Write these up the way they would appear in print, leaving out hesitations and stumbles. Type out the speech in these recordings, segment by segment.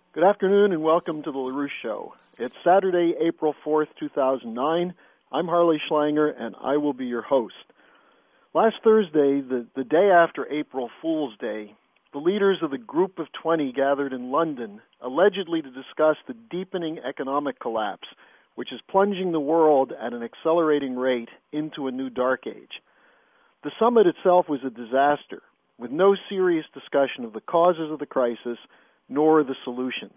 Good afternoon and welcome to the LaRouche Show. It's Saturday, April 4th, 2009. I'm Harley Schlanger and I will be your host. Last Thursday, the day after April Fool's Day, the leaders of the Group of 20 gathered in London, allegedly to discuss the deepening economic collapse, which is plunging the world at an accelerating rate into a new dark age. The summit itself was a disaster, with no serious discussion of the causes of the crisis nor the solutions.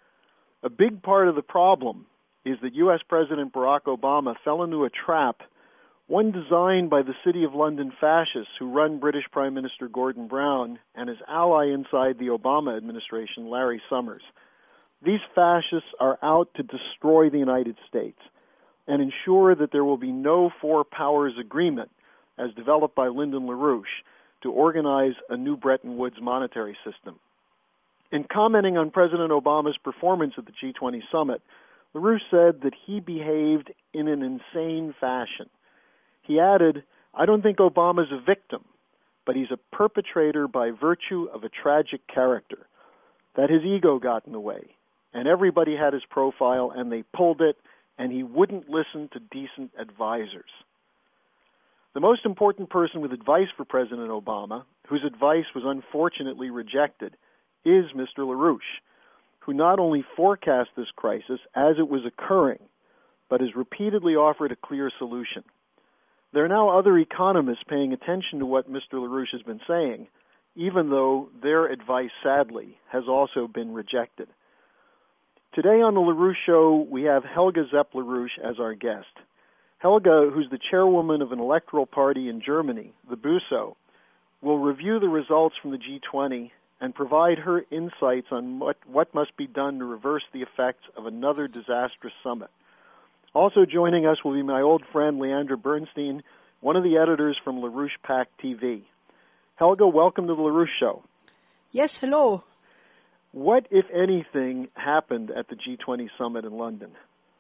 A big part of the problem is that U.S. President Barack Obama fell into a trap, one designed by the City of London fascists who run British Prime Minister Gordon Brown and his ally inside the Obama administration, Larry Summers. These fascists are out to destroy the United States and ensure that there will be no four powers agreement, as developed by Lyndon LaRouche, to organize a new Bretton Woods monetary system. In commenting on President Obama's performance at the G20 summit, LaRouche said that he behaved in an insane fashion. He added, "I don't think Obama's a victim, but he's a perpetrator by virtue of a tragic character, that his ego got in the way, and everybody had his profile, and they pulled it, and he wouldn't listen to decent advisors." The most important person with advice for President Obama, whose advice was unfortunately rejected, is Mr. LaRouche, who not only forecast this crisis as it was occurring, but has repeatedly offered a clear solution. There are now other economists paying attention to what Mr. LaRouche has been saying, even though their advice, sadly, has also been rejected. Today on the LaRouche Show, we have Helga Zepp-LaRouche as our guest. Helga, who's the chairwoman of an electoral party in Germany, the BUSO, will review the results from the G20 and provide her insights on what must be done to reverse the effects of another disastrous summit. Also joining us will be my old friend Leandra Bernstein, one of the editors from LaRouche PAC TV. Helga, welcome to the LaRouche Show. Yes, hello. What, if anything, happened at the G20 summit in London?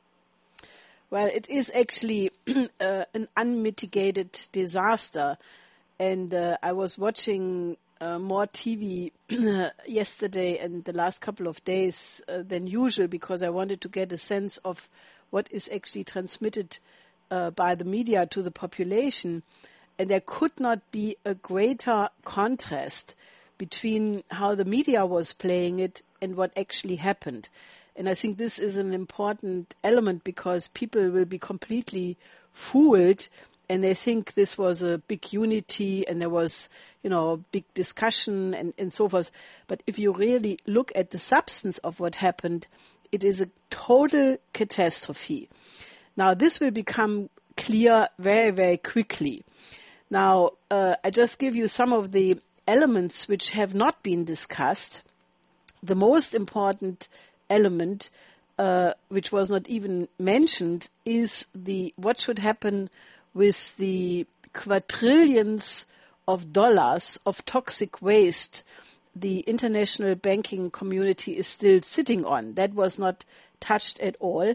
Well, it is actually an unmitigated disaster. And I was watching more TV yesterday and the last couple of days than usual because I wanted to get a sense of what is actually transmitted by the media to the population. And there could not be a greater contrast between how the media was playing it and what actually happened. And I think this is an important element because people will be completely fooled and they think this was a big unity and there was, big discussion and so forth. But if you really look at the substance of what happened, it is a total catastrophe. Now, this will become clear very, very quickly. Now, I just give you some of the elements which have not been discussed. The most important element, which was not even mentioned, is what should happen with the quadrillions of dollars of toxic waste the international banking community is still sitting on. That was not touched at all.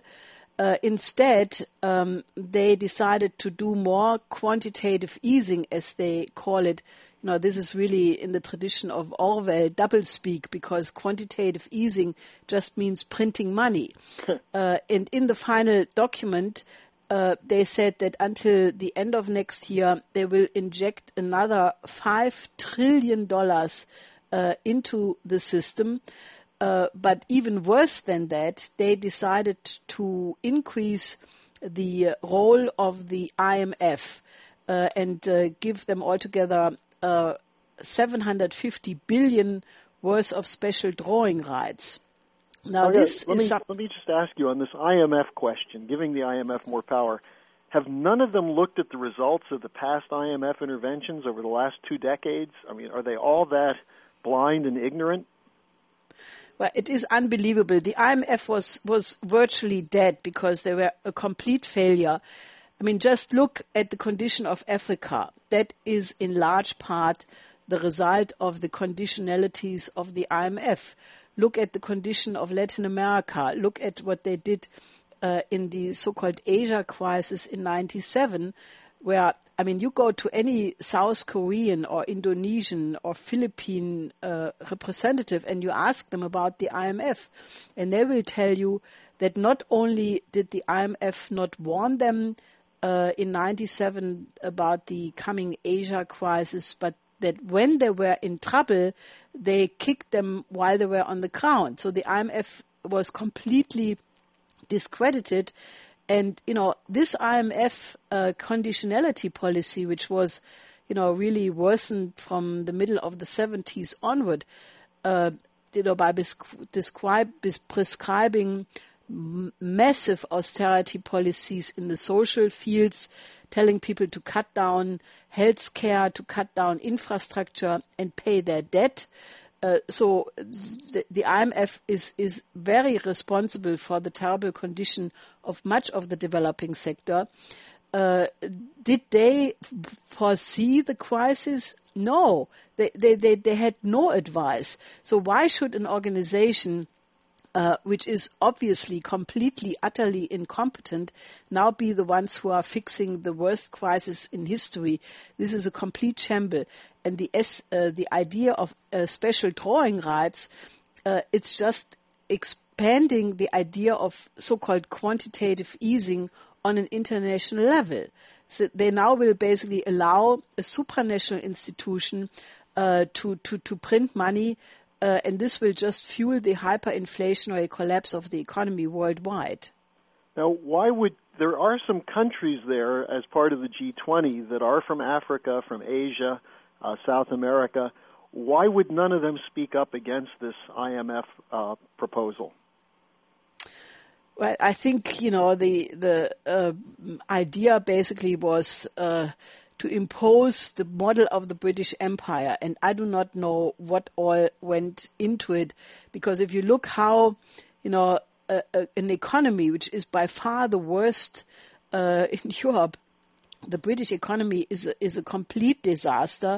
Instead, they decided to do more quantitative easing, as they call it. This is really in the tradition of Orwell doublespeak, because quantitative easing just means printing money. And in the final document, they said that until the end of next year, they will inject another $5 trillion into the system. But even worse than that, they decided to increase the role of the IMF and give them altogether 750 billion worth of special drawing rights. Now, let me just ask you on this IMF question, giving the IMF more power. Have none of them looked at the results of the past IMF interventions over the last 2 decades? I mean, are they all that blind and ignorant? Well, it is unbelievable. The IMF was virtually dead because they were a complete failure. I mean, just look at the condition of Africa. That is in large part the result of the conditionalities of the IMF. Look at the condition of Latin America. Look at what they did in the so-called Asia crisis in 1997, where I mean, you go to any South Korean or Indonesian or Philippine representative and you ask them about the IMF, and they will tell you that not only did the IMF not warn them in 97 about the coming Asia crisis, but that when they were in trouble, they kicked them while they were on the ground. So the IMF was completely discredited. And, this IMF conditionality policy, which was, really worsened from the middle of the 70s onward, by prescribing massive austerity policies in the social fields, telling people to cut down health care, to cut down infrastructure and pay their debt. So the IMF is very responsible for the terrible condition of much of the developing sector. Did they foresee the crisis? No, they had no advice. So why should an organization which is obviously completely, utterly incompetent, now be the ones who are fixing the worst crisis in history? This is a complete shamble. And the idea of special drawing rights, it's just expanding the idea of so-called quantitative easing on an international level. So they now will basically allow a supranational institution to print money, and this will just fuel the hyperinflationary collapse of the economy worldwide. Now, there are some countries there as part of the G20 that are from Africa, from Asia, South America. Why would none of them speak up against this IMF proposal? Well, I think, the idea basically was to impose the model of the British Empire, and I do not know what all went into it, because if you look how, an economy which is by far the worst in Europe, the British economy is a complete disaster.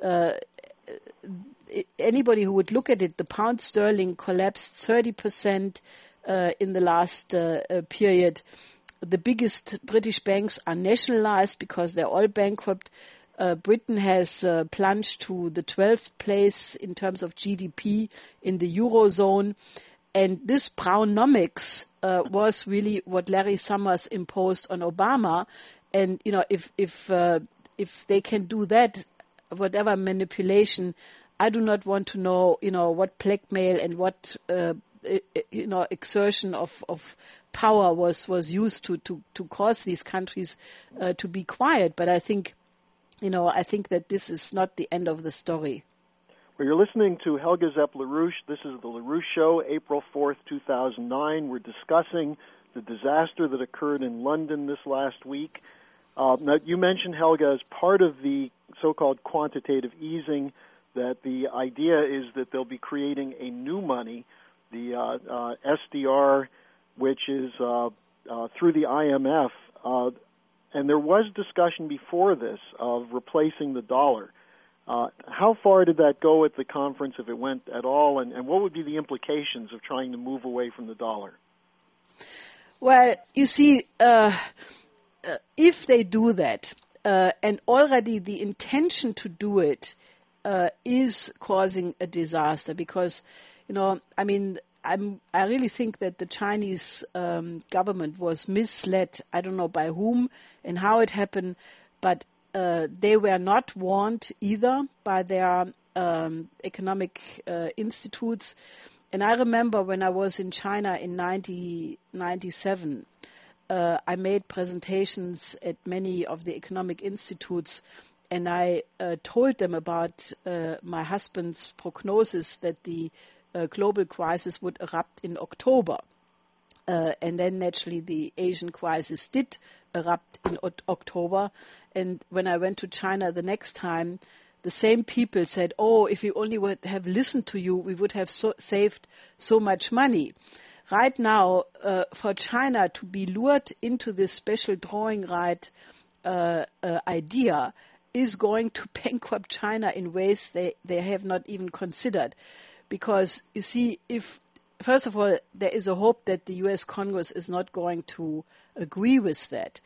Anybody who would look at it, the pound sterling collapsed 30% in the last period. The biggest British banks are nationalized because they're all bankrupt. Britain has plunged to the 12th place in terms of GDP in the Eurozone. And this Brownomics was really what Larry Summers imposed on Obama. And, if they can do that, whatever manipulation, I do not want to know, what blackmail and what, exertion of power was used to cause these countries to be quiet. But I think that this is not the end of the story. Well, you're listening to Helga Zepp-LaRouche. This is the LaRouche Show, April 4th, 2009. We're discussing the disaster that occurred in London this last week. Now, you mentioned, Helga, as part of the so-called quantitative easing, that the idea is that they'll be creating a new money, the SDR, which is through the IMF. And there was discussion before this of replacing the dollar. How far did that go at the conference, if it went at all, and what would be the implications of trying to move away from the dollar? Well, you see, if they do that, and already the intention to do it is causing a disaster, because, I really think that the Chinese government was misled. I don't know by whom and how it happened, but they were not warned either by their economic institutes. And I remember when I was in China in 1997, I made presentations at many of the economic institutes, and I told them about my husband's prognosis that the global crisis would erupt in October. And then naturally the Asian crisis did erupt in October. And when I went to China the next time, the same people said, if we only would have listened to you, we would have saved so much money. Right now, for China to be lured into this special drawing right idea is going to bankrupt China in ways they have not even considered. Because, you see, first of all, there is a hope that the U.S. Congress is not going to agree with that.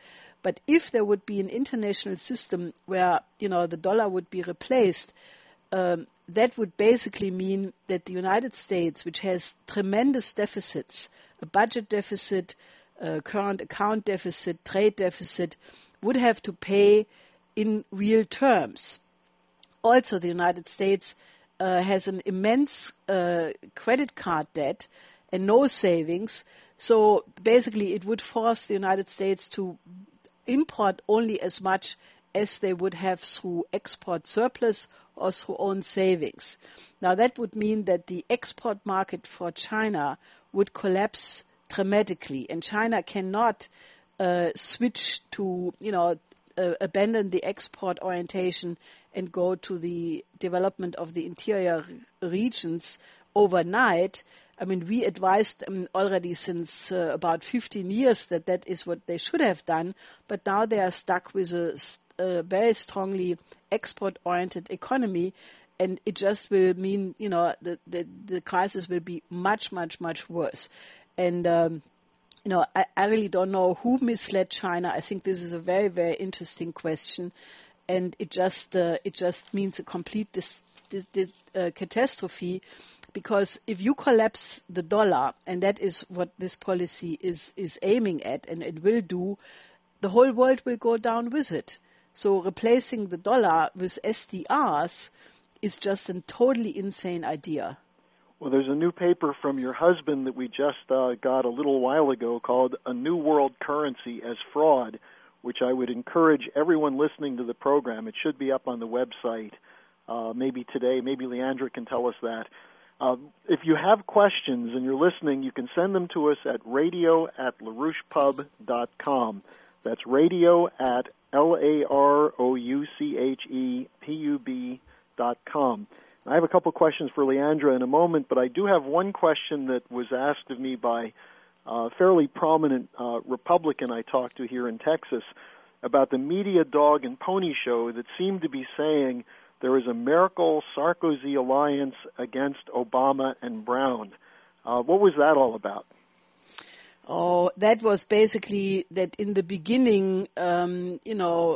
But if there would be an international system where, the dollar would be replaced, that would basically mean that the United States, which has tremendous deficits, a budget deficit, current account deficit, trade deficit, would have to pay in real terms. Also, the United States has an immense credit card debt and no savings. So basically, it would force the United States to import only as much as they would have through export surplus or through own savings. Now, that would mean that the export market for China would collapse dramatically, and China cannot switch to, abandon the export orientation and go to the development of the interior regions overnight. I mean, we advised them already since about 15 years that is what they should have done, but now they are stuck with a very strongly export-oriented economy, and it just will mean, the crisis will be much, much, much worse. And, I really don't know who misled China. I think this is a very, very interesting question, and it just means a complete catastrophe. Because if you collapse the dollar, and that is what this policy is aiming at, and it will do, the whole world will go down with it. So replacing the dollar with SDRs is just a totally insane idea. Well, there's a new paper from your husband that we just got a little while ago called A New World Currency as Fraud, which I would encourage everyone listening to the program. It should be up on the website maybe today. Maybe Leandra can tell us that. If you have questions and you're listening, you can send them to us at radio@larouchepub.com. That's radio@LAROUCHEPUB.com. I have a couple questions for Leandra in a moment, but I do have one question that was asked of me by a fairly prominent Republican I talked to here in Texas about the media dog and pony show that seemed to be saying there is a Merkel-Sarkozy alliance against Obama and Brown. What was that all about? Oh, that was basically that in the beginning, Merkel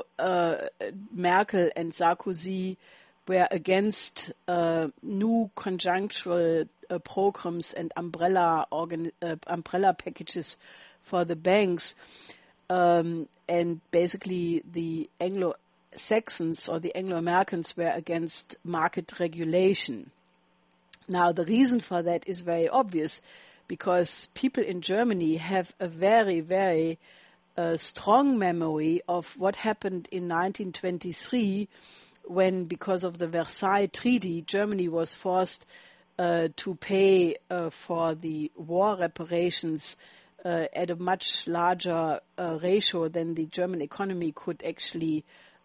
and Sarkozy were against new conjunctural programs and umbrella packages for the banks, and basically the Anglo-Saxons or the Anglo-Americans were against market regulation. Now, the reason for that is very obvious, because people in Germany have a very, very strong memory of what happened in 1923 when, because of the Versailles Treaty, Germany was forced to pay for the war reparations at a much larger ratio than the German economy could actually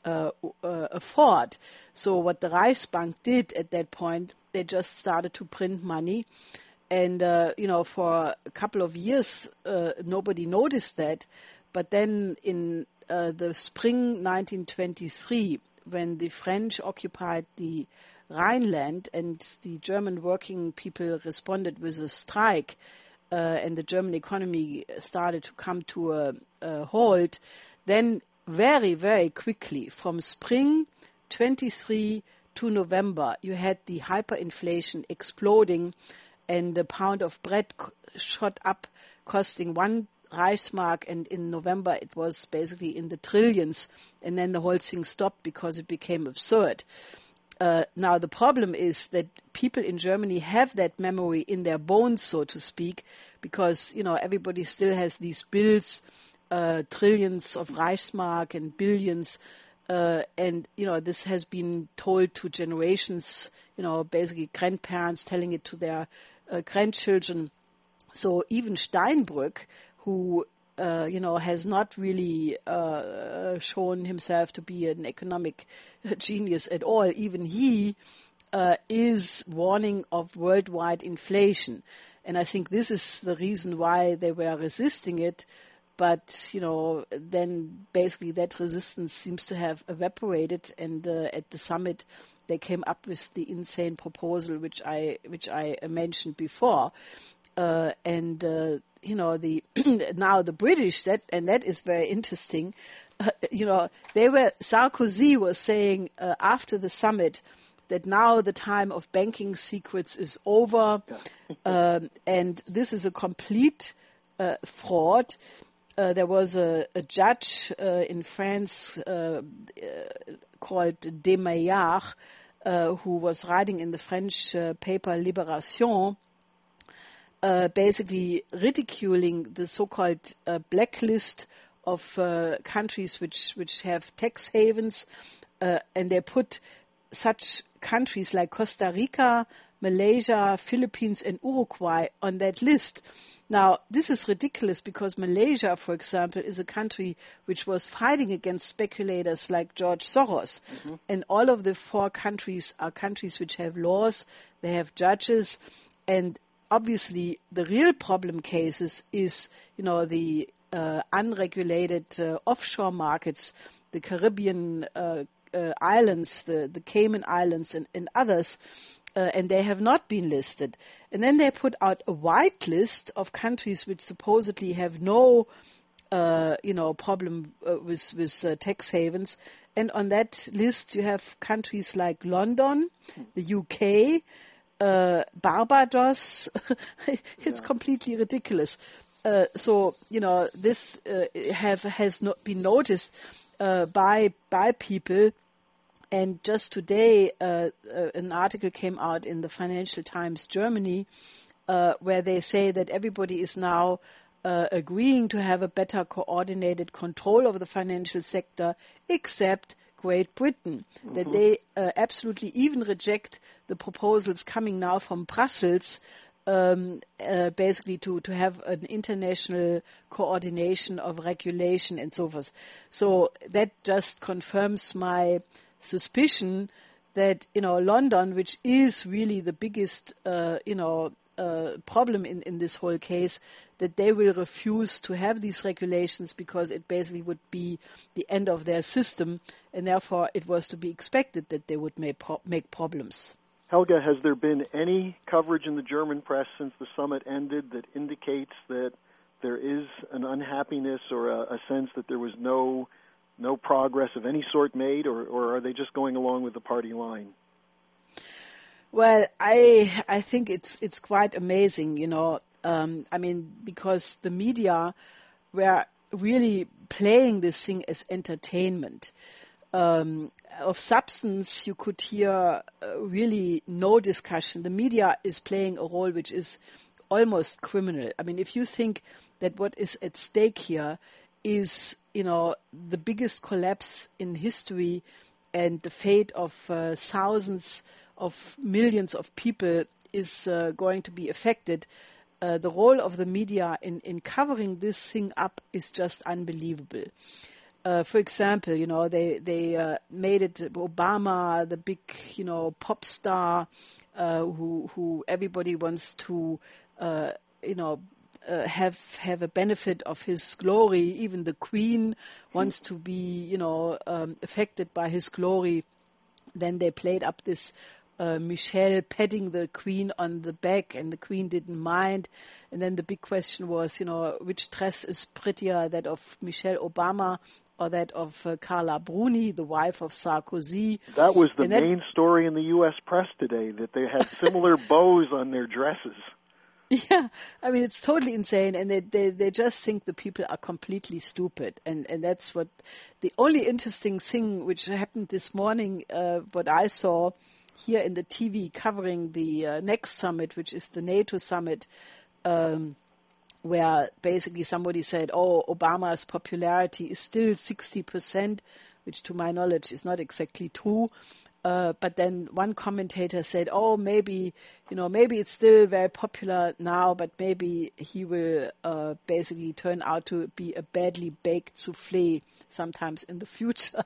afford. So what the Reichsbank did at that point, they just started to print money. And, for a couple of years, nobody noticed that. But then in the spring 1923, when the French occupied the Rhineland and the German working people responded with a strike, and the German economy started to come to a halt, then very, very quickly, from spring 23 to November, you had the hyperinflation exploding, and a pound of bread shot up, costing 1 Reichsmark, and in November it was basically in the trillions, and then the whole thing stopped because it became absurd. Now, the problem is that people in Germany have that memory in their bones, so to speak, because, everybody still has these bills, trillions of Reichsmark and billions, and, this has been told to generations, basically grandparents telling it to their grandchildren. So even Steinbrück, who has not really shown himself to be an economic genius at all, even he is warning of worldwide inflation. And I think this is the reason why they were resisting it. But, then basically that resistance seems to have evaporated, and at the summit they came up with the insane proposal which I mentioned before. and the now the British, that is very interesting. Sarkozy was saying after the summit that now the time of banking secrets is over, and this is a complete fraud. There was a judge in France called Desmaillard, who was writing in the French paper Libération, basically ridiculing the so-called blacklist of countries which have tax havens, and they put such countries like Costa Rica, Malaysia, Philippines, and Uruguay on that list. Now, this is ridiculous because Malaysia, for example, is a country which was fighting against speculators like George Soros. Mm-hmm. And all of the 4 countries are countries which have laws, they have judges, and obviously the real problem cases is, the unregulated offshore markets, the Caribbean islands, the Cayman Islands, and others, and they have not been listed. And then they put out a white list of countries which supposedly have no, problem with tax havens. And on that list, you have countries like London, the UK, Barbados. It's completely ridiculous. So this has not been noticed by people. And just today, an article came out in the Financial Times Germany, where they say that everybody is now agreeing to have a better coordinated control of the financial sector, except Great Britain, mm-hmm. that they absolutely even reject the proposals coming now from Brussels, basically to have an international coordination of regulation and so forth. So that just confirms my suspicion that London, which is really the biggest problem in this whole case, that they will refuse to have these regulations because it basically would be the end of their system, and therefore it was to be expected that they would make problems. Helga, has there been any coverage in the German press since the summit ended that indicates that there is an unhappiness or a sense that there was no progress of any sort made, or are they just going along with the party line? Well, I think it's quite amazing, because the media were really playing this thing as entertainment. Of substance, you could hear really no discussion. The media is playing a role which is almost criminal. I mean, if you think that what is at stake here is, the biggest collapse in history and the fate of thousands of millions of people is going to be affected, the role of the media in covering this thing up is just unbelievable. For example, they made it Obama, the big, pop star, who everybody wants to, have a benefit of his glory. Even the Queen wants to be, affected by his glory. Then they played up this Michelle patting the Queen on the back, and the Queen didn't mind. And then the big question was, which dress is prettier, that of Michelle Obama or that of Carla Bruni, the wife of Sarkozy? That was the main story in the U.S. press today, that they had similar bows on their dresses. Yeah, I mean, it's totally insane, and they just think the people are completely stupid, and that's what the only interesting thing which happened this morning, what I saw here in the TV covering the next summit, which is the NATO summit, where basically somebody said, Obama's popularity is still 60%, which to my knowledge is not exactly true. But then one commentator said, maybe it's still very popular now, but maybe he will basically turn out to be a badly baked souffle sometimes in the future.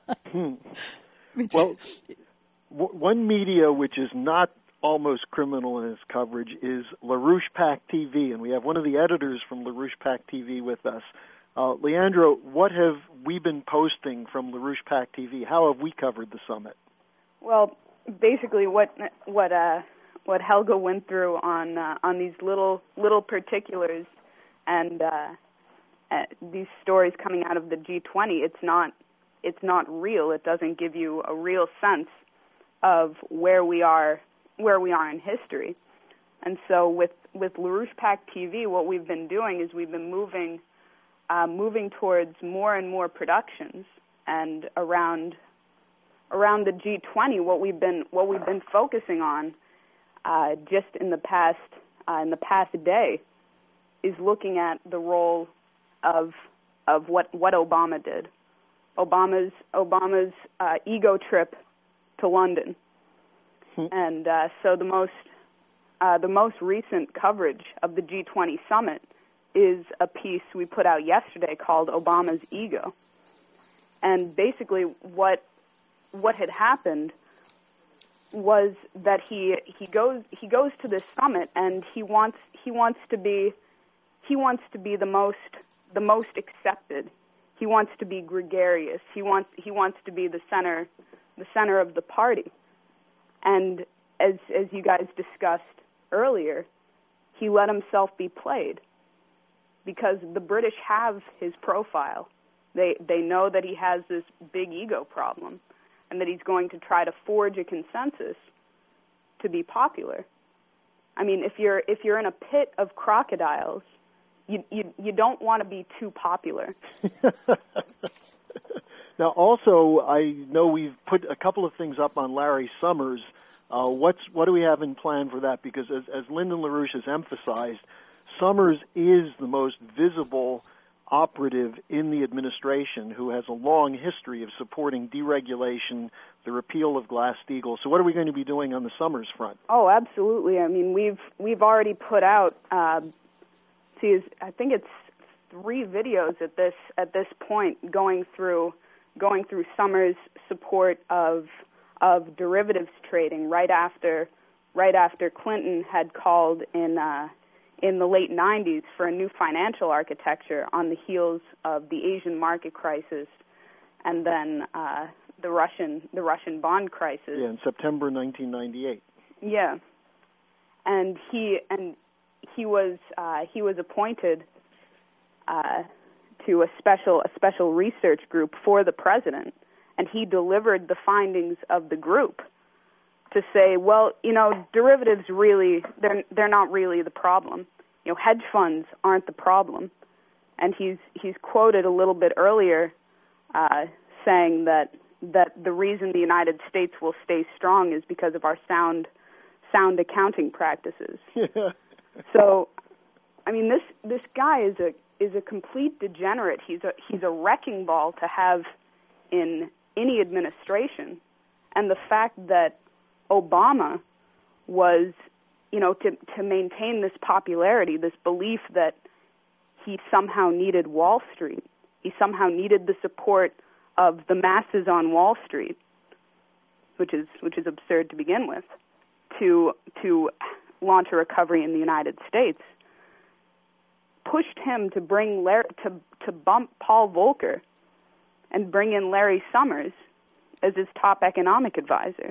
One media which is not almost criminal in its coverage is LaRouche-Pac TV, and we have one of the editors from LaRouche-Pac TV with us. Leandro, what have we been posting from LaRouche-Pac TV? How have we covered the summit? Well, basically what Helga went through on these little particulars and these stories coming out of the G20, it's not real. It doesn't give you a real sense of where we are in history. And so with LaRouche PAC TV, what we've been doing is we've been moving towards more and more productions, and around the G20, what we've been focusing on just in the past day is looking at the role of what Obama did. Obama's ego trip to London, and so the most recent coverage of the G20 summit is a piece we put out yesterday called Obama's Ego. And basically what had happened was that he goes to this summit, and he wants to be the most accepted. He wants to be gregarious. He wants to be the center of the party. And as you guys discussed earlier, he let himself be played because the British have his profile. They know that he has this big ego problem and that he's going to try to forge a consensus to be popular. I mean, if you're in a pit of crocodiles, you don't want to be too popular. Now, also, I know we've put a couple of things up on Larry Summers. What do we have in plan for that? Because as Lyndon LaRouche has emphasized, Summers is the most visible operative in the administration who has a long history of supporting deregulation, the repeal of Glass-Steagall. So what are we going to be doing on the Summers front? Oh, absolutely. I mean, we've already put out, I think it's 3 videos at this point going through Summers' support of derivatives trading right after Clinton had called in the late 90s for a new financial architecture on the heels of the Asian market crisis and then the Russian bond crisis. Yeah, in September 1998. Yeah, and he was appointed to a special research group for the president, and he delivered the findings of the group to say, well, derivatives really, they're not really the problem. Hedge funds aren't the problem. And he's quoted a little bit earlier saying that the reason the United States will stay strong is because of our sound accounting practices. Yeah. So, I mean, this guy is a complete degenerate. He's a wrecking ball to have in any administration. And the fact that Obama was, to maintain this popularity, this belief that he somehow needed Wall Street, he somehow needed the support of the masses on Wall Street, which is absurd to begin with, to launch a recovery in the United States, pushed him to bring to bump Paul Volcker and bring in Larry Summers as his top economic advisor.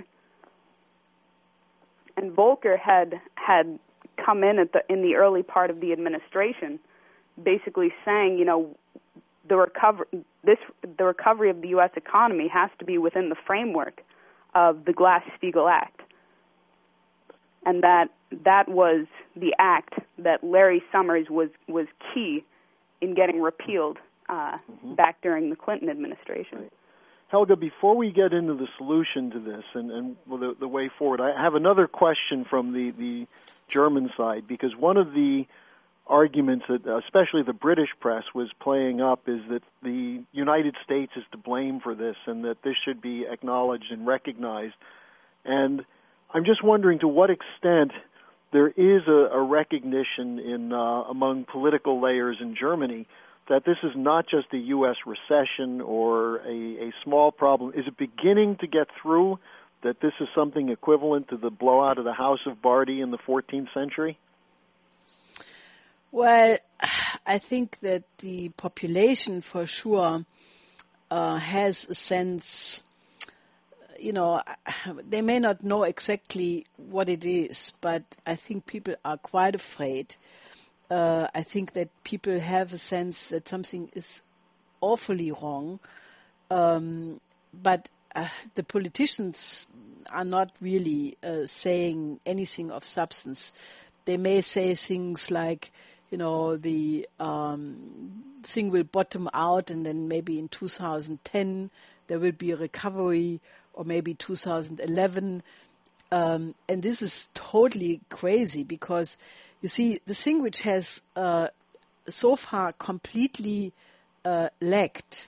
And Volcker had come in in the early part of the administration, basically saying, the recovery of the U.S. economy has to be within the framework of the Glass-Steagall Act, and that was the act that Larry Summers was key in getting repealed back during the Clinton administration. Right. Helga, before we get into the solution to this and the way forward, I have another question from the German side, because one of the arguments that especially the British press was playing up is that the United States is to blame for this and that this should be acknowledged and recognized. And I'm just wondering to what extent there is a recognition among political layers in Germany that this is not just a U.S. recession or a small problem. Is it beginning to get through that this is something equivalent to the blowout of the House of Bardi in the 14th century? Well, I think that the population for sure has a sense, they may not know exactly what it is, but I think people are quite afraid. I think that people have a sense that something is awfully wrong, but the politicians are not really saying anything of substance. They may say things like, the thing will bottom out, and then maybe in 2010 there will be a recovery, or maybe 2011. And this is totally crazy, because you see, the thing which has so far completely lacked,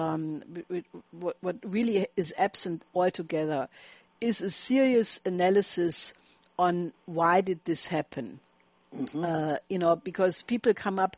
what really is absent altogether, is a serious analysis on why did this happen. Mm-hmm. Because people come up,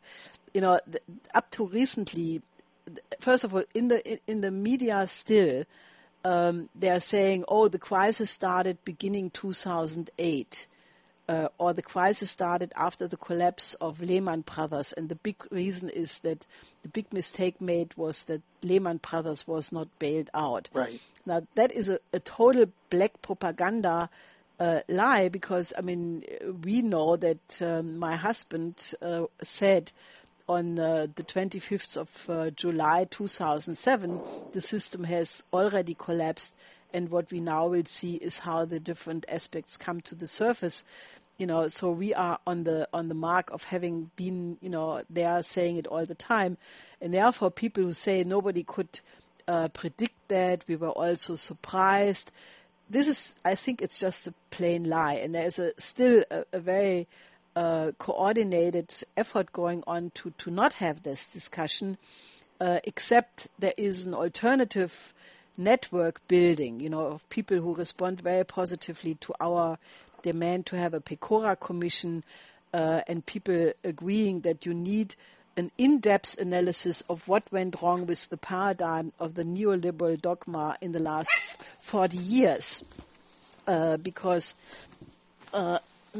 up to recently. First of all, in the media still, they are saying, "Oh, the crisis started beginning 2008." Or the crisis started after the collapse of Lehman Brothers, and the big reason is that the big mistake made was that Lehman Brothers was not bailed out. Right. Now, that is a total black propaganda lie, because, we know that my husband said on the 25th of July 2007, the system has already collapsed, and what we now will see is how the different aspects come to the surface. So we are on the mark of having been, they are saying it all the time. And therefore, people who say nobody could predict that, we were also surprised, I think it's just a plain lie. And there is still a very coordinated effort going on to not have this discussion, except there is an alternative network building, of people who respond very positively to our demand to have a Pecora commission, and people agreeing that you need an in-depth analysis of what went wrong with the paradigm of the neoliberal dogma in the last 40 years. Because I'm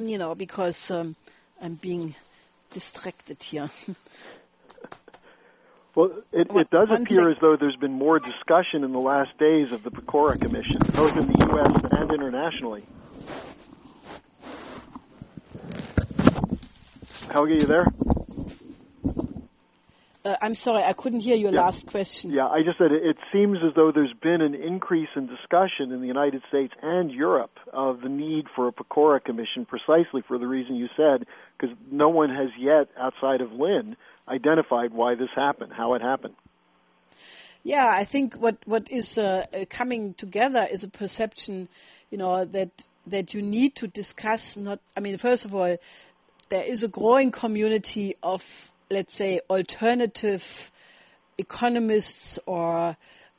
being distracted here. Well, it does appear as though there's been more discussion in the last days of the Pecora Commission, both in the U.S. and internationally. Helge, you there? I'm sorry, I couldn't hear your last question. Yeah, I just said it seems as though there's been an increase in discussion in the United States and Europe of the need for a Pecora Commission, precisely for the reason you said, because no one has yet, outside of Lynn, identified why this happened, how it happened. Yeah, I think what is coming together is a perception, that you need to discuss. First of all, there is a growing community of, let's say, alternative economists or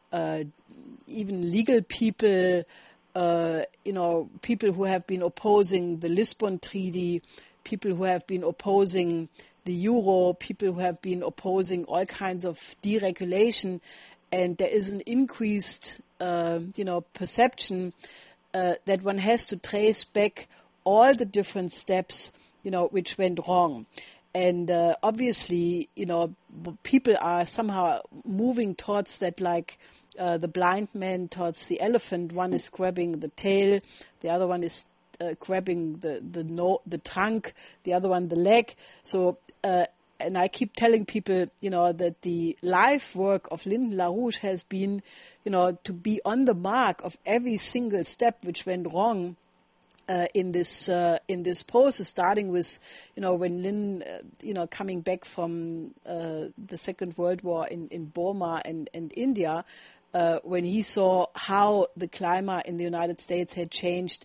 even legal people, people who have been opposing the Lisbon Treaty, people who have been opposing the euro, people who have been opposing all kinds of deregulation, and there is an increased, perception that one has to trace back all the different steps, which went wrong. And obviously, people are somehow moving towards that, like the blind man towards the elephant. One is grabbing the tail, the other one is grabbing the trunk, the other one the leg. So, and I keep telling people, that the life work of Lyndon LaRouche has been, to be on the mark of every single step which went wrong. In this process, starting with, when Lynn, coming back from the Second World War in Burma and India, when he saw how the climate in the United States had changed,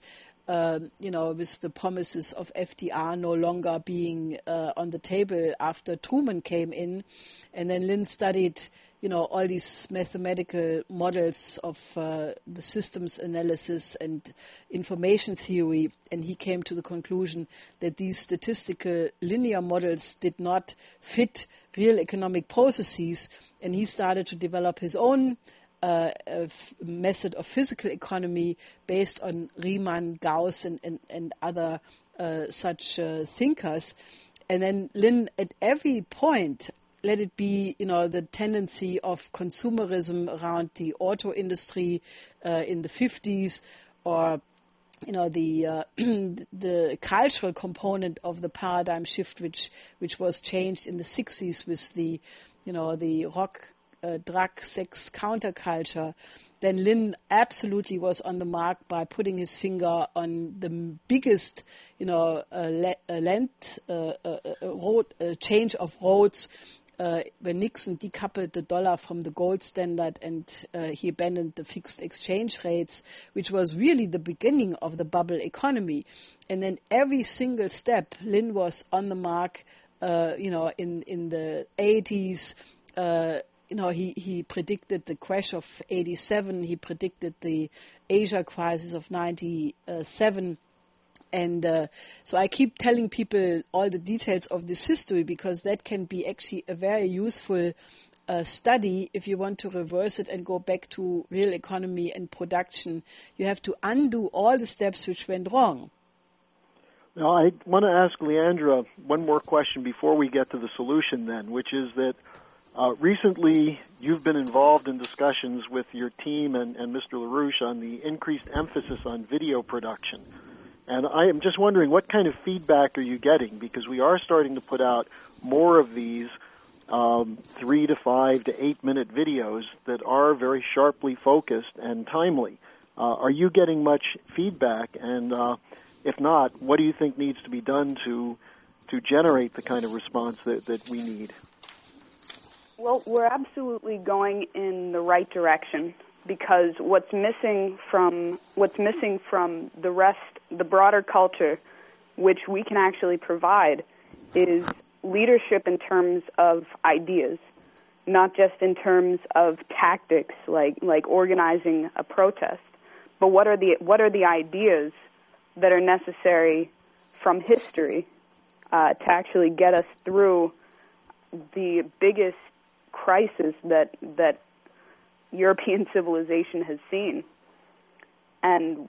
with the promises of FDR no longer being on the table after Truman came in, and then Lynn studied, all these mathematical models of the systems analysis and information theory, and he came to the conclusion that these statistical linear models did not fit real economic processes, and he started to develop his own method of physical economy based on Riemann, Gauss, and other such thinkers. And then Lynn, at every point, let it be, the tendency of consumerism around the auto industry in the 50s, or the cultural component of the paradigm shift, which was changed in the 60s with the rock, drug, sex counterculture. Then Lynn absolutely was on the mark by putting his finger on the biggest, change of roads when Nixon decoupled the dollar from the gold standard and he abandoned the fixed exchange rates, which was really the beginning of the bubble economy. And then every single step, Lynn was on the mark, in the 80s. He predicted the crash of 87. He predicted the Asia crisis of 97. And so I keep telling people all the details of this history, because that can be actually a very useful study if you want to reverse it and go back to real economy and production. You have to undo all the steps which went wrong. Now, I want to ask Leandra one more question before we get to the solution then, which is that recently you've been involved in discussions with your team and Mr. LaRouche on the increased emphasis on video production. And I am just wondering, what kind of feedback are you getting? Because we are starting to put out more of these 3 to 5 to 8 minute videos that are very sharply focused and timely. Are you getting much feedback? And if not, what do you think needs to be done to generate the kind of response that we need? Well, we're absolutely going in the right direction, because what's missing from the broader culture, which we can actually provide, is leadership in terms of ideas, not just in terms of tactics like organizing a protest, but what are the ideas that are necessary from history to actually get us through the biggest crisis that European civilization has seen. And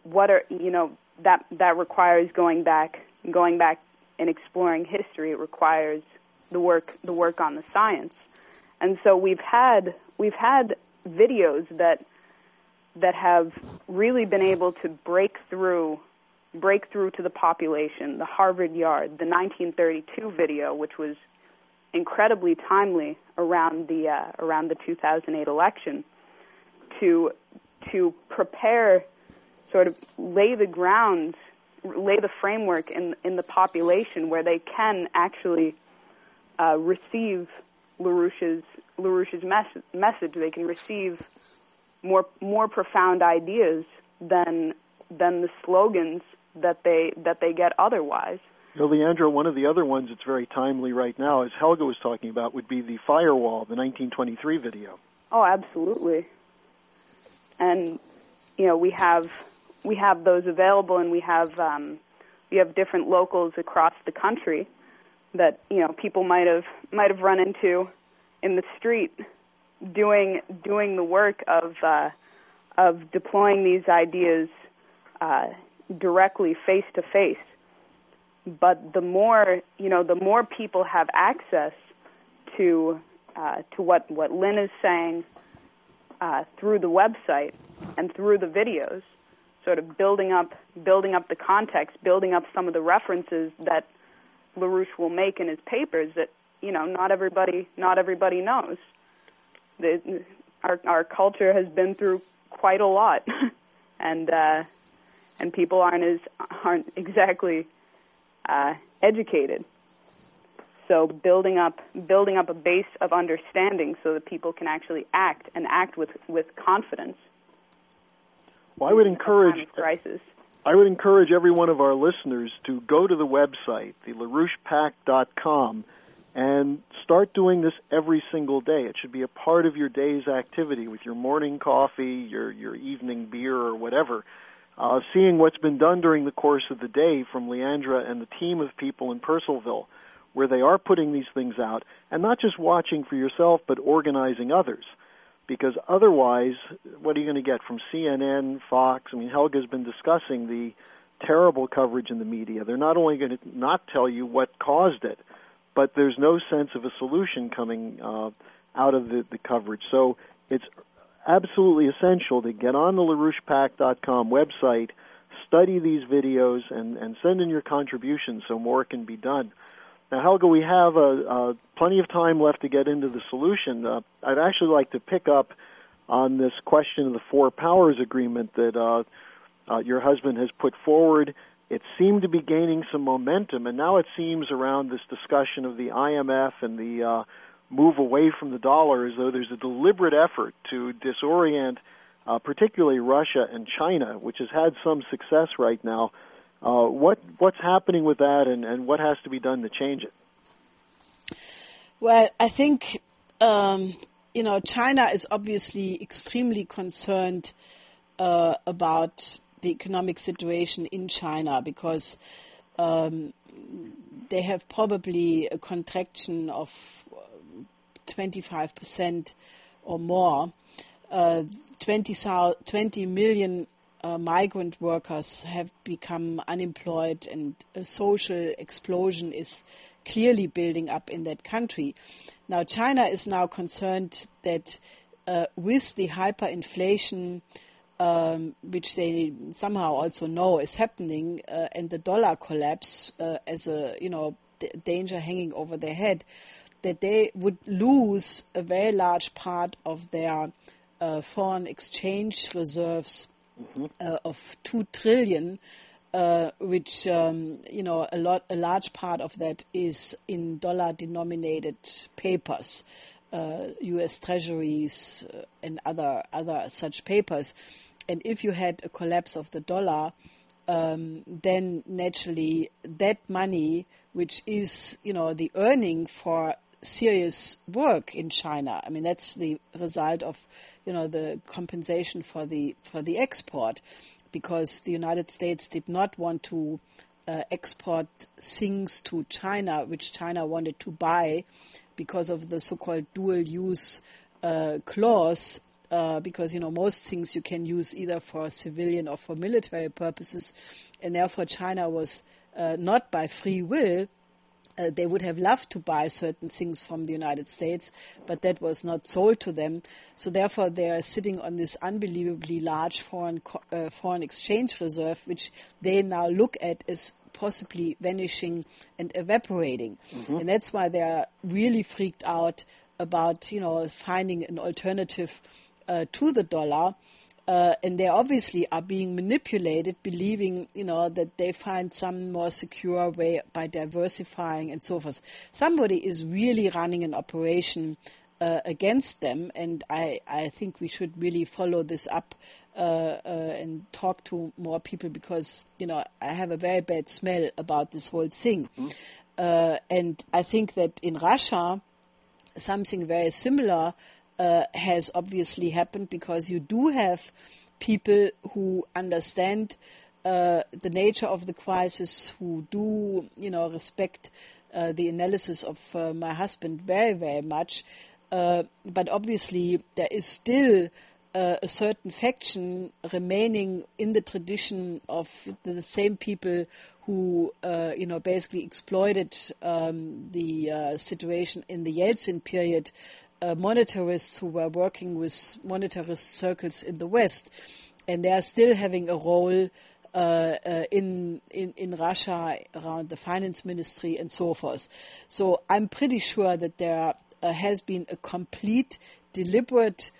that requires going back and exploring history. It requires the work on the science. And so we've had videos that have really been able to break through to the population. The Harvard Yard, the 1932 video, which was incredibly timely around the 2008 election, to prepare, sort of lay the framework in the population where they can actually receive LaRouche's message. They can receive more profound ideas than the slogans that they get otherwise. Leandra, one of the other ones that's very timely right now, as Helga was talking about, would be the Firewall, the 1923 video. Oh, absolutely. And we have those available, and we have different locals across the country that people might have run into in the street doing the work of deploying these ideas directly face to face. But the more people have access to what Lynn is saying through the website and through the videos, sort of building up the context, building up some of the references that LaRouche will make in his papers that not everybody knows. Our culture has been through quite a lot, and people aren't exactly educated. So building up a base of understanding so that people can actually act with confidence. Well, I would encourage every one of our listeners to go to the website, the LaRouchePAC.com, and start doing this every single day. It should be a part of your day's activity with your morning coffee, your evening beer, or whatever. Seeing what's been done during the course of the day from Leandra and the team of people in Purcellville, where they are putting these things out, and not just watching for yourself, but organizing others. Because otherwise, what are you going to get from CNN, Fox? I mean, Helga's been discussing the terrible coverage in the media. They're not only going to not tell you what caused it, but there's no sense of a solution coming out of the coverage. So it's absolutely essential to get on the LaRouchePAC.com website, study these videos, and send in your contributions so more can be done. Now, Helga, we have plenty of time left to get into the solution. I'd actually like to pick up on this question of the Four Powers Agreement that your husband has put forward. It seemed to be gaining some momentum, and now it seems around this discussion of the IMF and the move away from the dollar as though there's a deliberate effort to disorient particularly Russia and China, which has had some success right now. What's happening with that, and what has to be done to change it? Well, I think China is obviously extremely concerned about the economic situation in China because they have probably a contraction of 25% or more. 20 million migrant workers have become unemployed, and a social explosion is clearly building up in that country. Now, China is now concerned that with the hyperinflation, which they somehow also know is happening, and the dollar collapse as a danger hanging over their head, that they would lose a very large part of their foreign exchange reserves of 2 trillion, which a large part of that is in dollar-denominated papers, U.S. Treasuries and other such papers. And if you had a collapse of the dollar, then naturally that money, which is the earning for serious work in China. I mean, that's the result of the compensation for the export, because the United States did not want to export things to China which China wanted to buy because of the so-called dual-use clause. Because most things you can use either for civilian or for military purposes, and therefore China was not by free will. They would have loved to buy certain things from the United States, but that was not sold to them. So therefore, they are sitting on this unbelievably large foreign exchange reserve, which they now look at as possibly vanishing and evaporating. Mm-hmm. And that's why they are really freaked out about finding an alternative to the dollar. And they obviously are being manipulated, believing, that they find some more secure way by diversifying and so forth. Somebody is really running an operation against them, and I think we should really follow this up and talk to more people, because, I have a very bad smell about this whole thing. Mm-hmm. And I think that in Russia, something very similar has obviously happened, because you do have people who understand the nature of the crisis, who do, respect the analysis of my husband very, very much. But obviously there is still a certain faction remaining in the tradition of the same people who, basically exploited the situation in the Yeltsin period, monetarists who were working with monetarist circles in the West, and they are still having a role in Russia around the finance ministry and so forth. So I'm pretty sure that there has been a complete, deliberate,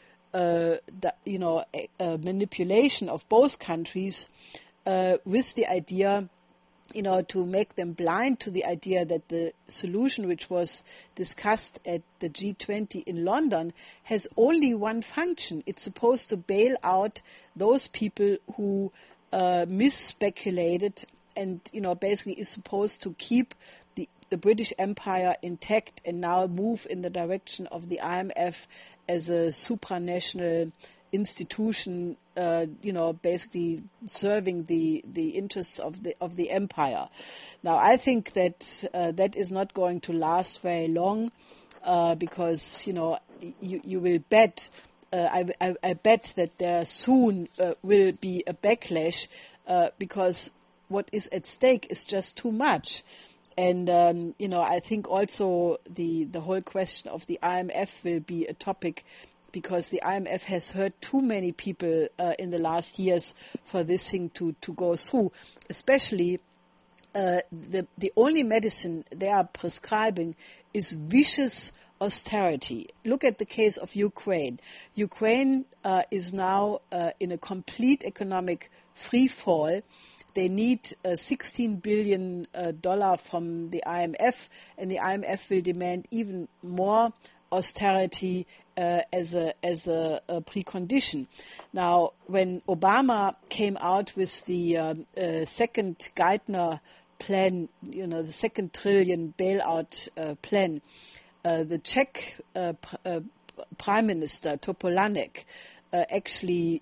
manipulation of both countries with the idea, to make them blind to the idea that the solution which was discussed at the G20 in London has only one function. It's supposed to bail out those people who misspeculated, and, basically is supposed to keep the British Empire intact and now move in the direction of the IMF as a supranational institution, basically serving the interests of the empire. Now, I think that that is not going to last very long, because you will bet. I bet that there soon will be a backlash, because what is at stake is just too much. And, I think also the whole question of the IMF will be a topic, because the IMF has hurt too many people in the last years for this thing to go through. Especially the only medicine they are prescribing is vicious austerity. Look at the case of Ukraine. Ukraine is now in a complete economic free fall. They need $16 billion from the IMF, and the IMF will demand even more austerity as a precondition. Now, when Obama came out with the second Geithner plan, the second trillion bailout plan, the Czech Prime Minister Topolánek actually,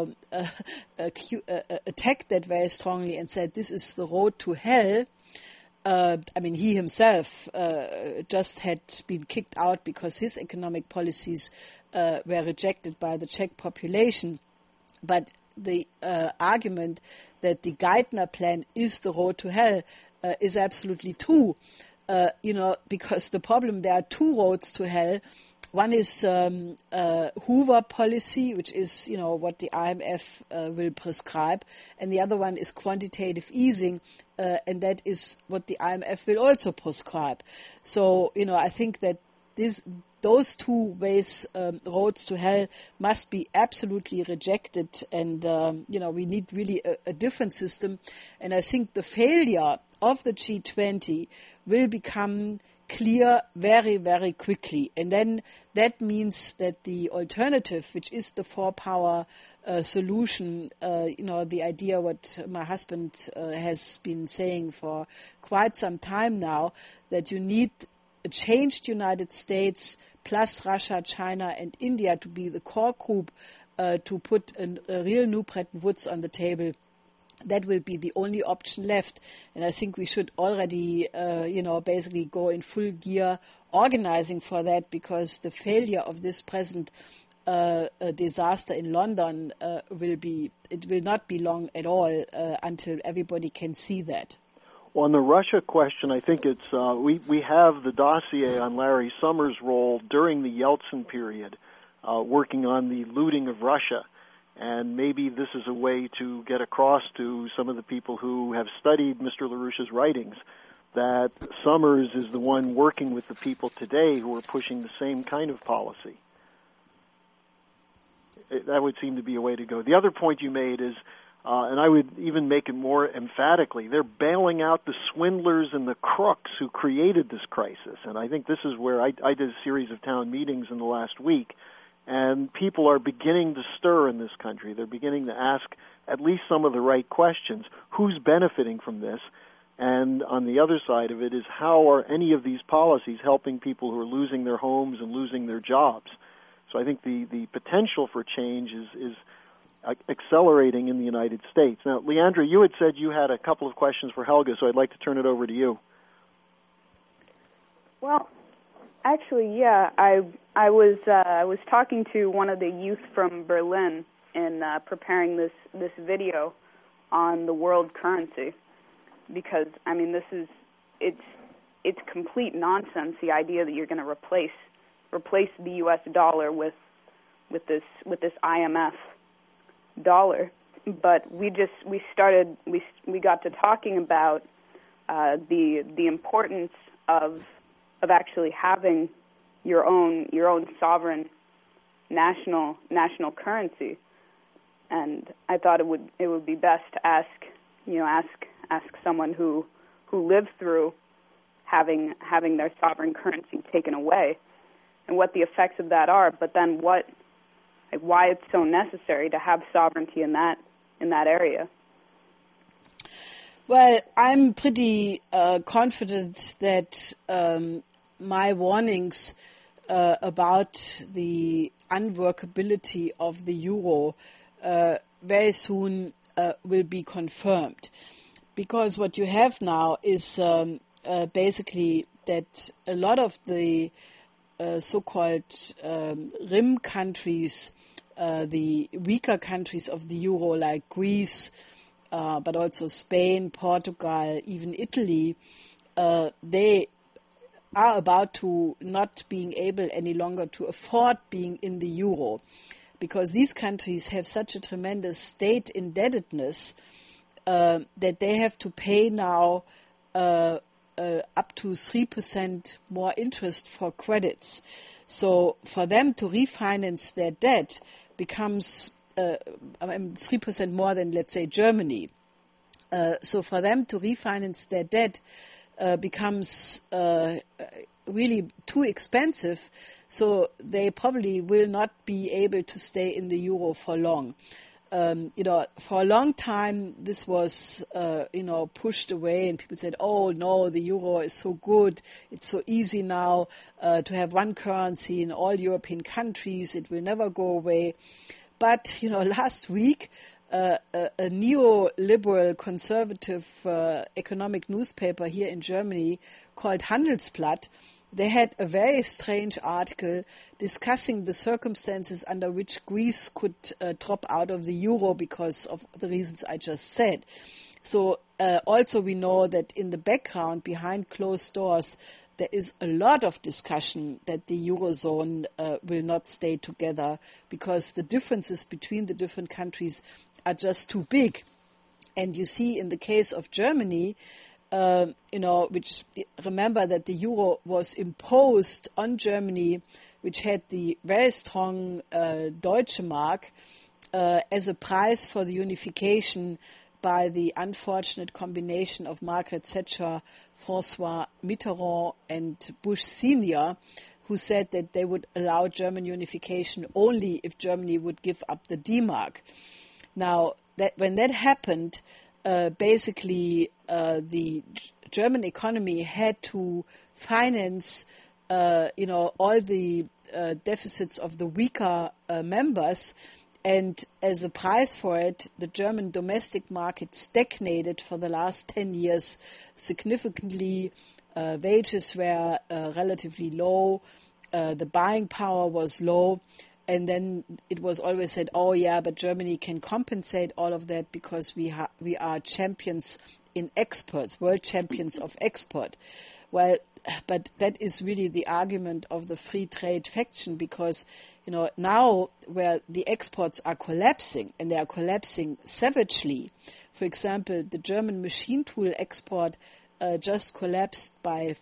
attacked that very strongly and said this is the road to hell. He himself just had been kicked out because his economic policies were rejected by the Czech population. But the argument that the Geithner plan is the road to hell is absolutely true. Because the problem, there are two roads to hell. One is Hoover policy, which is, what the IMF will prescribe, and the other one is quantitative easing, and that is what the IMF will also prescribe. So, I think that those two roads to hell must be absolutely rejected, and we need really a different system. And I think the failure of the G20 will become clear very, very quickly. And then that means that the alternative, which is the four-power solution, the idea what my husband has been saying for quite some time now, that you need a changed United States plus Russia, China and India to be the core group to put a real new Bretton Woods on the table. That will be the only option left. And I think we should already, basically go in full gear organizing for that, because the failure of this present disaster in London will not be long at all until everybody can see that. Well, on the Russia question, I think it's we have the dossier on Larry Summers' role during the Yeltsin period, working on the looting of Russia. And maybe this is a way to get across to some of the people who have studied Mr. LaRouche's writings that Summers is the one working with the people today who are pushing the same kind of policy. That would seem to be a way to go. The other point you made is, and I would even make it more emphatically, they're bailing out the swindlers and the crooks who created this crisis. And I think this is where I did a series of town meetings in the last week. And people are beginning to stir in this country. They're beginning to ask at least some of the right questions. Who's benefiting from this? And on the other side of it is, how are any of these policies helping people who are losing their homes and losing their jobs? So I think the potential for change is accelerating in the United States. Now, Leandra, you had said you had a couple of questions for Helga, so I'd like to turn it over to you. Well, actually, yeah, I was talking to one of the youth from Berlin in preparing this video on the world currency, because it's complete nonsense, the idea that you're going to replace the U.S. dollar with this IMF dollar. But we got to talking about the importance of actually having your own sovereign national currency, and I thought it would be best to ask someone who lived through having their sovereign currency taken away, and what the effects of that are. But then why it's so necessary to have sovereignty in that area. Well, I'm pretty confident that my warnings about the unworkability of the euro very soon will be confirmed. Because what you have now is basically that a lot of the so-called RIM countries, the weaker countries of the euro like Greece, but also Spain, Portugal, even Italy, they are about to not being able any longer to afford being in the euro, because these countries have such a tremendous state indebtedness that they have to pay now up to 3% more interest for credits. So for them to refinance their debt becomes 3% more than, let's say, Germany. So for them to refinance their debt becomes really too expensive, so they probably will not be able to stay in the euro for long. For a long time, this was, pushed away, and people said, oh, no, the euro is so good. It's so easy now to have one currency in all European countries. It will never go away. But, last week, a neoliberal conservative economic newspaper here in Germany called Handelsblatt, they had a very strange article discussing the circumstances under which Greece could drop out of the euro because of the reasons I just said. So also we know that in the background, behind closed doors, there is a lot of discussion that the Eurozone will not stay together because the differences between the different countries are just too big. And you see in the case of Germany, which remember that the euro was imposed on Germany, which had the very strong Deutsche Mark as a price for the unification by the unfortunate combination of Margaret Thatcher, François Mitterrand, and Bush Sr., who said that they would allow German unification only if Germany would give up the D-Mark. Now, when that happened, basically the German economy had to finance, all the deficits of the weaker members, and as a price for it, the German domestic market stagnated for the last 10 years significantly. Wages were relatively low, the buying power was low. And then it was always said, oh yeah, but Germany can compensate all of that because we are champions in exports, world champions of export. Well, but that is really the argument of the free trade faction, because now where the exports are collapsing, and they are collapsing savagely. For example, the German machine tool export just collapsed by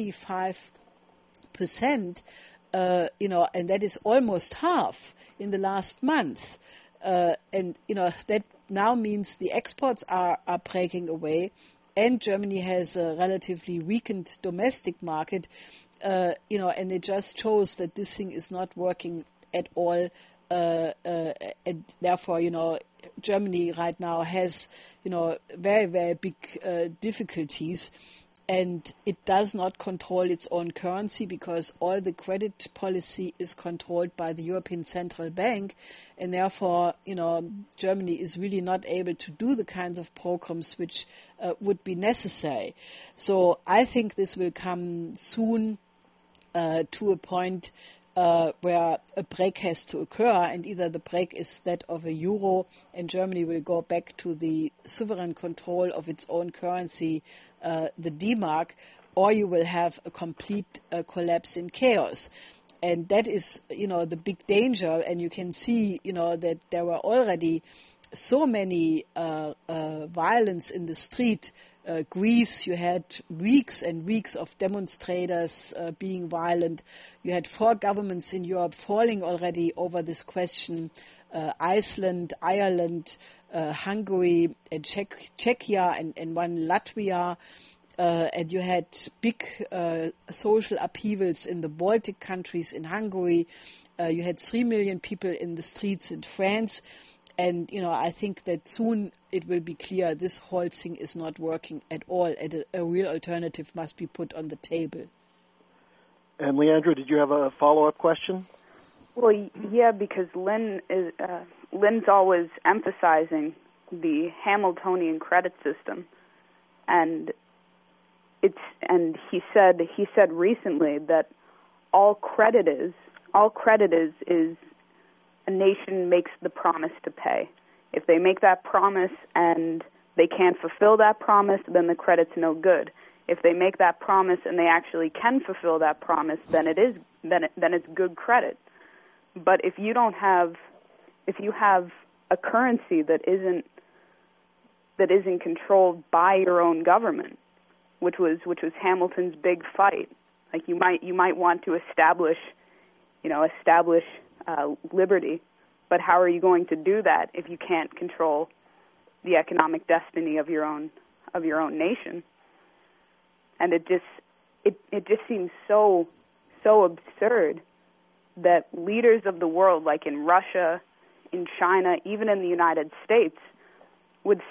45%. And that is almost half in the last month. That now means the exports are breaking away, and Germany has a relatively weakened domestic market, and it just shows that this thing is not working at all, and therefore, Germany right now has, very, very big difficulties. And it does not control its own currency because all the credit policy is controlled by the European Central Bank. And therefore, Germany is really not able to do the kinds of programs which would be necessary. So I think this will come soon to a point where a break has to occur, and either the break is that of a euro and Germany will go back to the sovereign control of its own currency, the D-Mark, or you will have a complete collapse in chaos. And that is, the big danger. And you can see, that there were already so many violence in the street. Greece, you had weeks and weeks of demonstrators being violent. You had 4 governments in Europe falling already over this question. Iceland, Ireland, Hungary, and Czechia, and one Latvia. And you had big social upheavals in the Baltic countries, in Hungary. You had 3 million people in the streets in France. And, I think that soon it will be clear this whole thing is not working at all, and a real alternative must be put on the table. And Leandra, did you have a follow-up question? Well, yeah, because Lynn's always emphasizing the Hamiltonian credit system, and he said recently that all credit is a nation makes the promise to pay. If they make that promise and they can't fulfill that promise, then the credit's no good. if they make that promise and they actually can fulfill that promise, then it's good credit. But if you have a currency that isn't controlled by your own government, which was Hamilton's big fight, like you might want to establish liberty, but how are you going to do that if you can't control the economic destiny of your own nation? And it just seems so absurd that leaders of the world, like in Russia, in China, even in the United States, would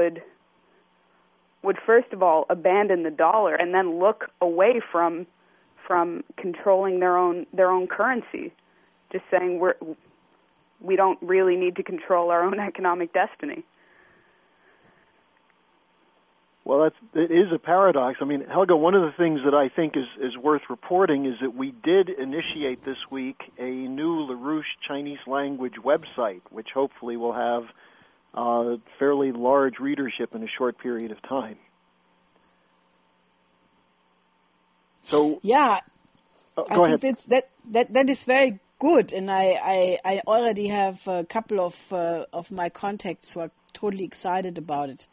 first of all abandon the dollar and then look away from controlling their own currency, just saying we don't really need to control our own economic destiny. Well, it is a paradox. I mean, Helga, one of the things that I think is worth reporting is that we did initiate this week a new LaRouche Chinese language website, which hopefully will have fairly large readership in a short period of time. So yeah, go ahead. think that is very good, and I already have a couple of my contacts who are totally excited about it.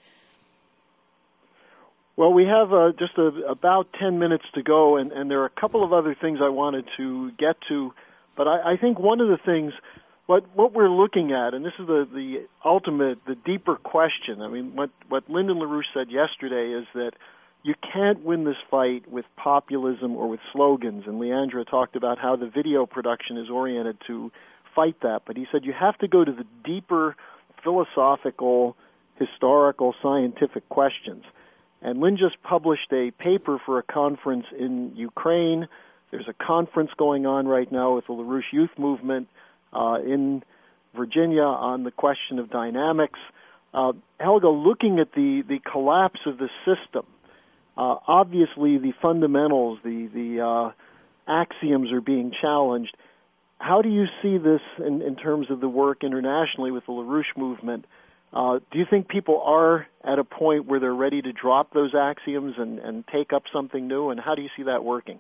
Well, we have just about 10 minutes to go, and there are a couple of other things I wanted to get to. But I think one of the things, what we're looking at, and this is the ultimate, the deeper question. I mean, what Lyndon LaRouche said yesterday is that you can't win this fight with populism or with slogans. And Leandra talked about how the video production is oriented to fight that. But he said you have to go to the deeper philosophical, historical, scientific questions. And Lynn just published a paper for a conference in Ukraine. There's a conference going on right now with the LaRouche Youth Movement in Virginia on the question of dynamics. Helga, looking at the collapse of the system, obviously the fundamentals, the axioms are being challenged. How do you see this in terms of the work internationally with the LaRouche movement? Do you think people are at a point where they're ready to drop those axioms and take up something new? And how do you see that working?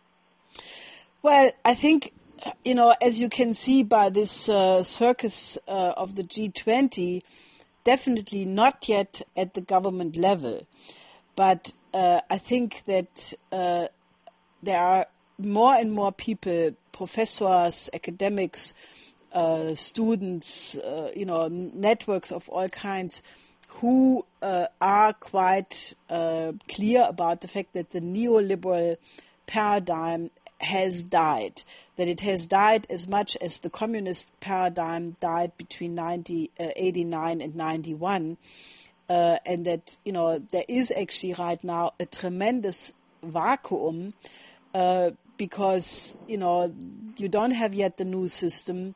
Well, I think, as you can see by this circus of the G20, definitely not yet at the government level. But I think that there are more and more people, professors, academics, students, networks of all kinds, who are quite clear about the fact that the neoliberal paradigm has died, that it has died as much as the communist paradigm died between 1989 and 91, and that, there is actually right now a tremendous vacuum because, you don't have yet the new system,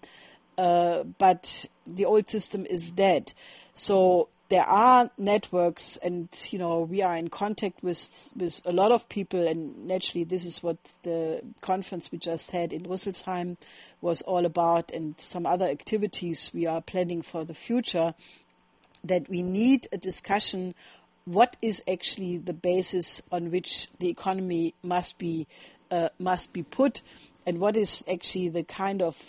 but the old system is dead. So there are networks, and we are in contact with a lot of people, and naturally this is what the conference we just had in Rüsselsheim was all about, and some other activities we are planning for the future, that we need a discussion what is actually the basis on which the economy must be put, and what is actually the kind of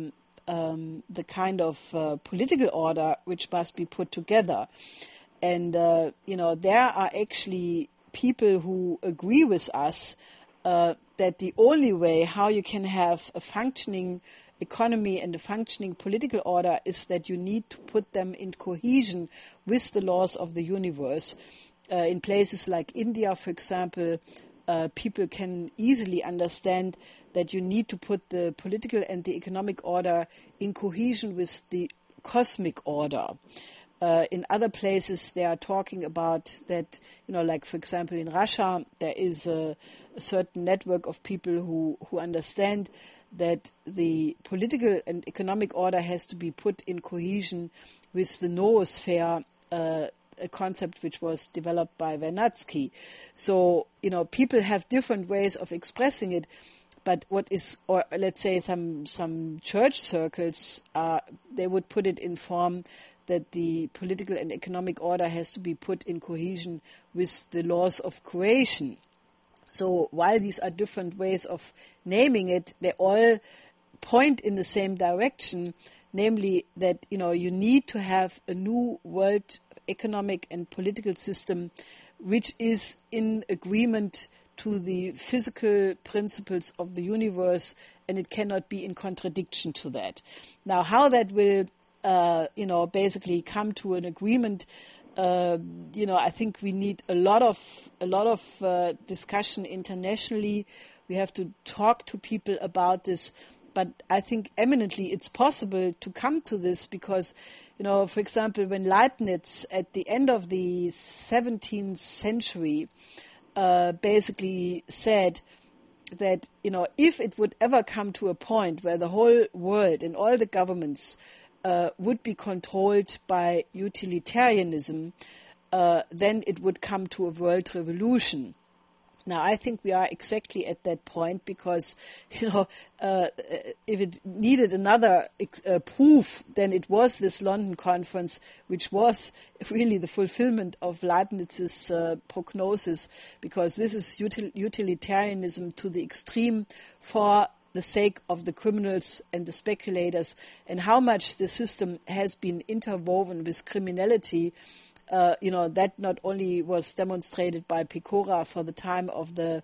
political order which must be put together. And there are actually people who agree with us that the only way how you can have a functioning economy and a functioning political order is that you need to put them in cohesion with the laws of the universe. In places like India, for example, people can easily understand that you need to put the political and the economic order in cohesion with the cosmic order. In other places, they are talking about that, like, for example, in Russia, there is a certain network of people who understand that the political and economic order has to be put in cohesion with the noosphere, a concept which was developed by Vernadsky. So, people have different ways of expressing it, but let's say some church circles, they would put it in form that the political and economic order has to be put in cohesion with the laws of creation. So while these are different ways of naming it, they all point in the same direction, namely that, you need to have a new world economic and political system which is in agreement to the physical principles of the universe, and it cannot be in contradiction to that. Now, how that will, basically come to an agreement, I think we need a lot of discussion internationally. We have to talk to people about this. But I think eminently it's possible to come to this because, for example, when Leibniz at the end of the 17th century basically said that, if it would ever come to a point where the whole world and all the governments would be controlled by utilitarianism, then it would come to a world revolution. Now, I think we are exactly at that point because, if it needed another proof, then it was this London conference, which was really the fulfillment of Leibniz's prognosis, because this is utilitarianism to the extreme for the sake of the criminals and the speculators, and how much the system has been interwoven with criminality. That not only was demonstrated by Pecora for the time of the,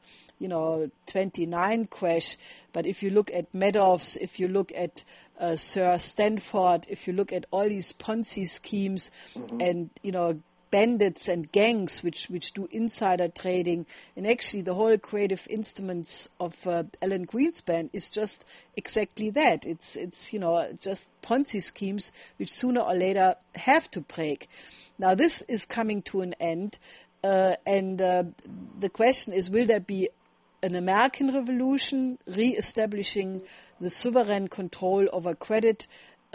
29 crash, but if you look at Madoff's, if you look at Sir Stanford, if you look at all these Ponzi schemes and, bandits and gangs which do insider trading, and actually the whole creative instruments of Alan Greenspan is just exactly that. It's just Ponzi schemes which sooner or later have to break. Now this is coming to an end, and the question is, will there be an American revolution re-establishing the sovereign control over credit,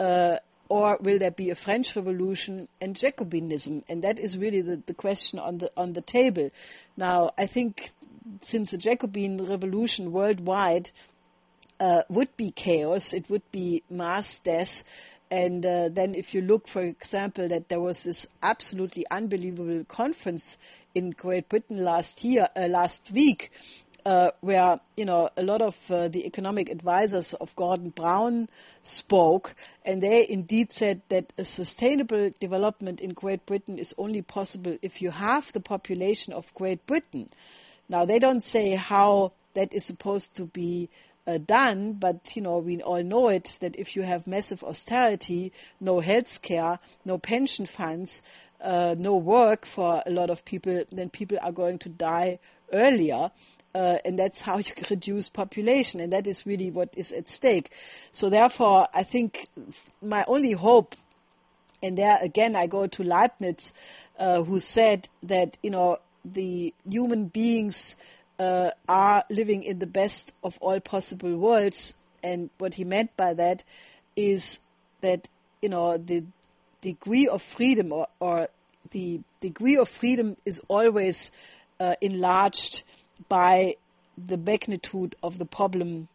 or will there be a French revolution and Jacobinism? And that is really the question on the table. Now, I think since the Jacobin revolution worldwide would be chaos, it would be mass death. And then if you look, for example, that there was this absolutely unbelievable conference in Great Britain last week, where, a lot of the economic advisors of Gordon Brown spoke, and they indeed said that a sustainable development in Great Britain is only possible if you halve the population of Great Britain. Now, they don't say how that is supposed to be done, but, we all know it, that if you have massive austerity, no health care, no pension funds, no work for a lot of people, then people are going to die earlier. And that's how you reduce population, and that is really what is at stake. So therefore, I think my only hope, and there again I go to Leibniz, who said that, the human beings are living in the best of all possible worlds, and what he meant by that is that, the degree of freedom or the degree of freedom is always enlarged by the magnitude of the problem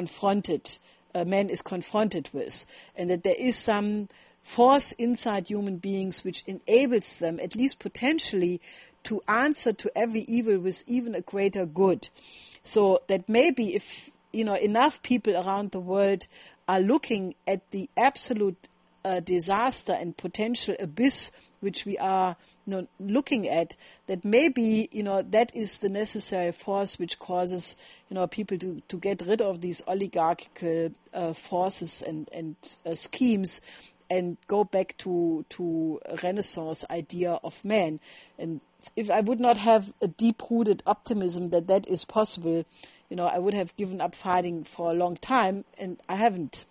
man is confronted with, and that there is some force inside human beings which enables them, at least potentially, to answer to every evil with even a greater good. So that maybe if, enough people around the world are looking at the absolute disaster and potential abyss which we are looking at, that maybe, that is the necessary force which causes, people to get rid of these oligarchical forces and schemes and go back to a Renaissance idea of man. And if I would not have a deep-rooted optimism that is possible, I would have given up fighting for a long time, and I haven't.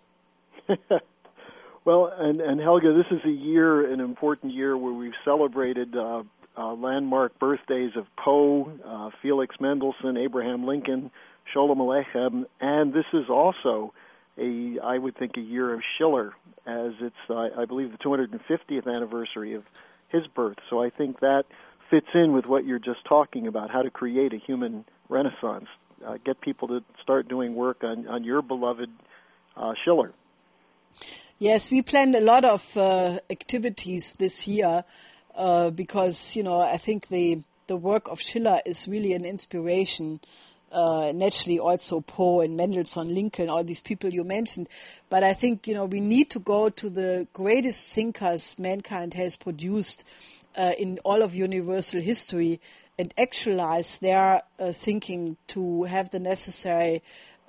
Well, and Helga, this is an important year where we've celebrated landmark birthdays of Poe, Felix Mendelssohn, Abraham Lincoln, Sholem Aleichem, and this is also I would think a year of Schiller, as it's, I believe, the 250th anniversary of his birth. So I think that fits in with what you're just talking about, how to create a human renaissance, get people to start doing work on your beloved Schiller. Yes, we planned a lot of activities this year because, I think the work of Schiller is really an inspiration. Naturally also Poe and Mendelssohn, Lincoln, all these people you mentioned. But I think, we need to go to the greatest thinkers mankind has produced in all of universal history and actualize their thinking to have the necessary,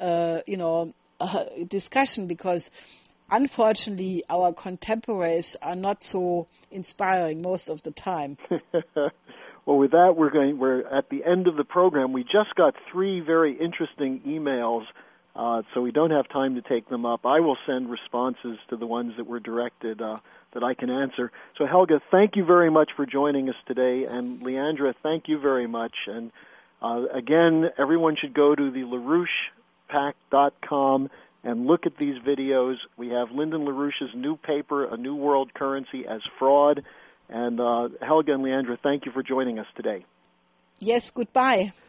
discussion, because unfortunately our contemporaries are not so inspiring most of the time. Well, with that, we're at the end of the program. We just got 3 very interesting emails, so we don't have time to take them up. I will send responses to the ones that were directed that I can answer. So, Helga, thank you very much for joining us today, and Leandra, thank you very much. And again, everyone should go to the LaRouchePAC.com and look at these videos. We have Lyndon LaRouche's new paper, A New World Currency as Fraud. And Helga and Leandra, thank you for joining us today. Yes, goodbye.